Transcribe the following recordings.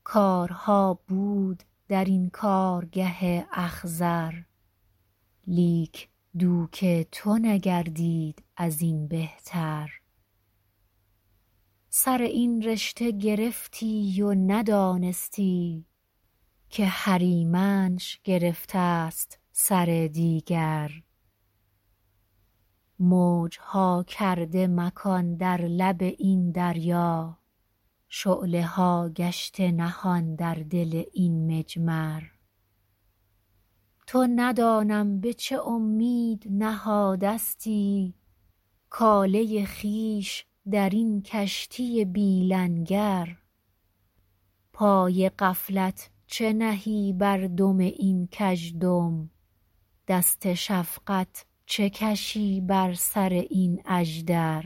کارها بود در این کارگه اخضر، لیک دوک تو نگردید از این بهتر. سر این رشته گرفتی و ندانستی، که هریمنش گرفته است سر دیگر. موجها کرده مکان در لب این دریا، شعله ها گشته نهان در دل این مجمر. تو ندانم به چه امید نهادستی، کاله خویش در این کشتی بی لنگر. پای غفلت چه نهی بر دم این کژدم، دست شفقت چه کشی بر سر این اژدر.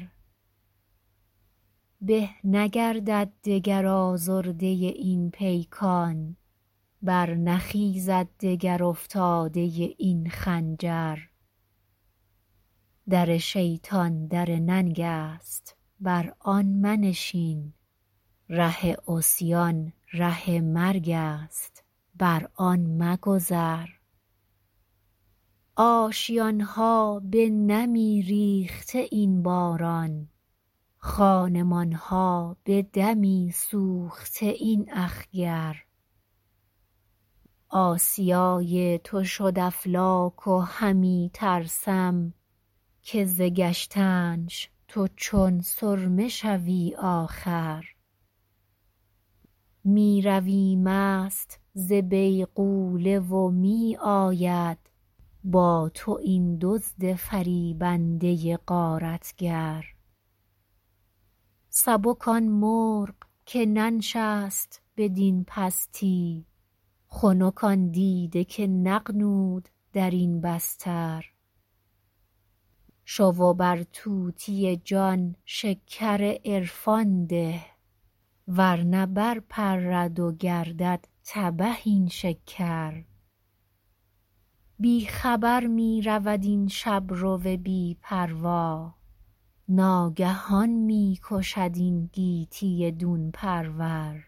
به نگردد دگر آزرده این پیکان، بر نخیزد دگر افتاده این خنجر. در شیطان در ننگ است بر آن منشین، ره عصیان ره مرگ است بر آن مگذر. آشیانها به نمی ریخته این باران، خانمانها به دمی سوخته این اخگر. آسیای تو شد افلاک و همی ترسم، که ز گشتنش تو چون سرمه شوی آخر. می روی مست ز بیغوله و می آید، با تو این دزد فریبنده غارتگر. سبک آن مرغ که ننشست بدین پستی، خنک آن دیده که نغنود در این بستر. شو و بر طوطی جان شکر عرفان ده، ورنه برپرد و گردد تبه این شکر. بی خبر می رود این شبرو بی پروا، ناگهان می کشد این گیتی دون پرور.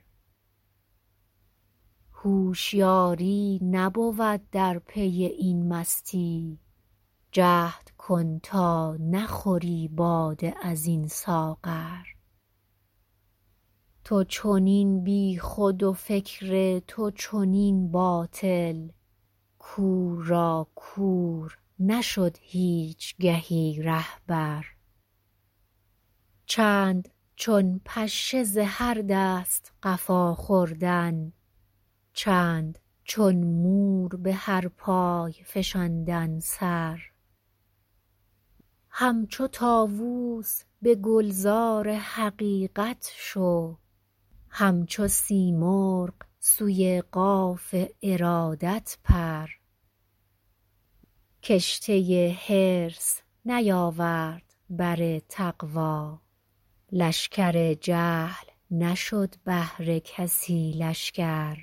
هوشیاری نبود در پی این مستی، جهد کن تا نخوری باده از این ساغر. تو چنین بی خود و فکر تو چنین باطل، کور را کور نشد هیچگهی رهبر. چند چون پشه ز هر دست قفا خوردن، چند چون مور به هر پای فشاندن سر. همچو طاووس به گلزار حقیقت شو، همچو سیمرغ سوی قاف ارادت پر. کشته حرص نیاورد بر تقوی، لشکر جهل نشد بهر کسی لشکر.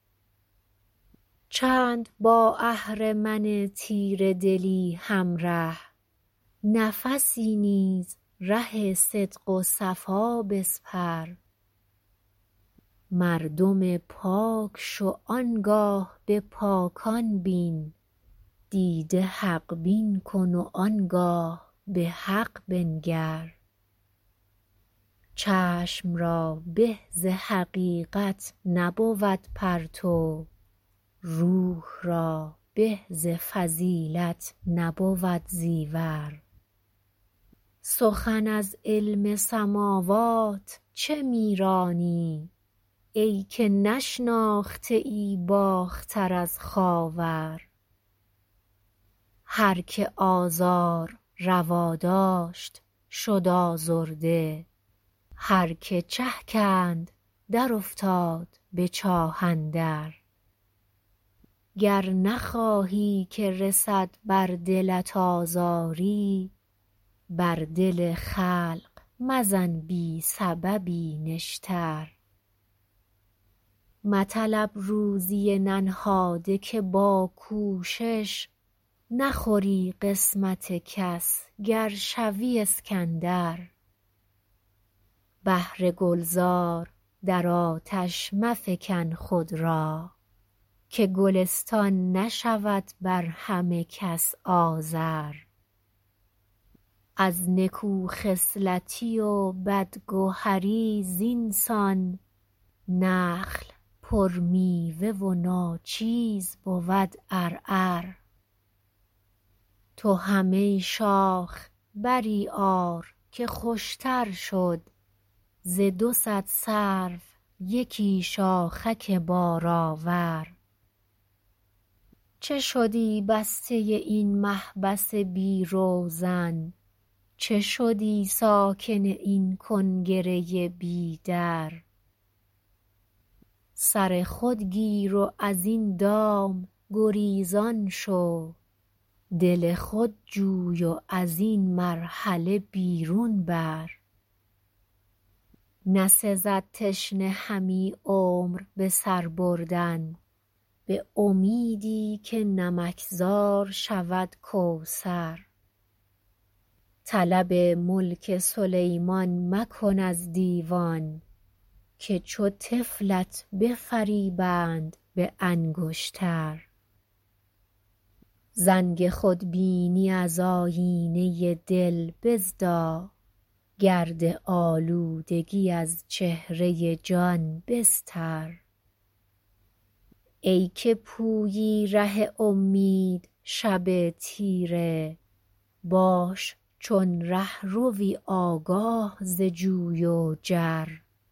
چند با اهرمن تیره دلی همره، نفسی نیز ره صدق و صفا بسپر. مردم پاک شو آنگاه به پاکان بین، دیده حق بین کن و آنگاه به حق بنگر. چشم را به ز حقیقت نبود پرتو، روح را به ز فضیلت نبود زیور. سخن از علم سماوات چه می رانی، ای که نشناخته ای باختر از خاور. هر که آزار روا داشت شد آزرده، هر که چه کند در افتاد به چاه اندر. گر نخواهی که رسد بر دلت آزاری، بر دل خلق مزن بی سببی نشتر. مطلب روزی ننهاده که با کوشش، نخوری قسمت کس گر شوی اسکندر. بهر گلزار در آتش مفکن خود را که گلستان نشود بر همه کس آذر. از نکو خصلتی و بد گهری زینسان نخل پر میوه و ناچیز بود عرعر. تو هم ای شاخ بری آر که خوشتر شد ز 200 سرو یکی شاخک بارآور. چه شدی بسته این محبس بی روزن، چه شدی ساکن این کنگره بی در. سر خود گیر و از این دام گریزان شو، دل خود جوی و از این مرحله بیرون بر. نسزد تشنه همی عمر به سر بردن، به امیدی که نمکزار شود کوثر. طلب ملک سلیمان مکن از دیوان که چو طفلت بفریبند به انگشتر. زنگ خودبینی از آیینه دل بزدا، گرد آلودگی از چهره جان بستر. ای که پویی ره امید شب تیره، باش چون رهروی آگاه ز جوی و جر.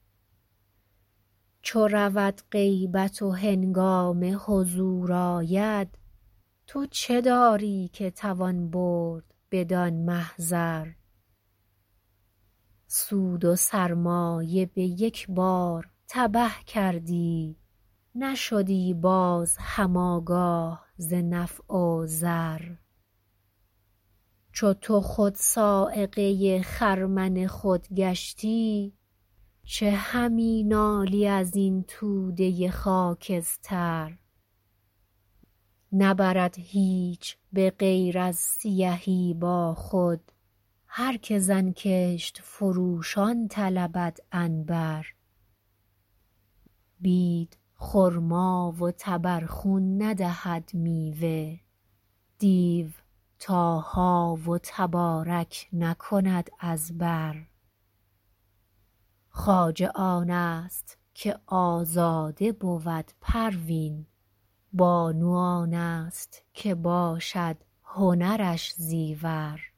چو رود غیبت و هنگام حضور آید، تو چه داری که توان برد بدان محضر. سود و سرمایه به یک بار تبه کردی، نشدی باز هم آگاه ز نفع و ضر. چو تو خود صاعقه خرمن خود گشتی، چه همی نالی از این توده خاکستر. نبرد هیچ به غیر از سیهی با خود، هر که زن کشت فروشان طلبد عنبر. بید خرما و تبرخون ندهد میوه، دیو طاها و تبارک نکند از بر. خواجه آن است که آزاده بود پروین، بانو آن است که باشد هنرش زیور.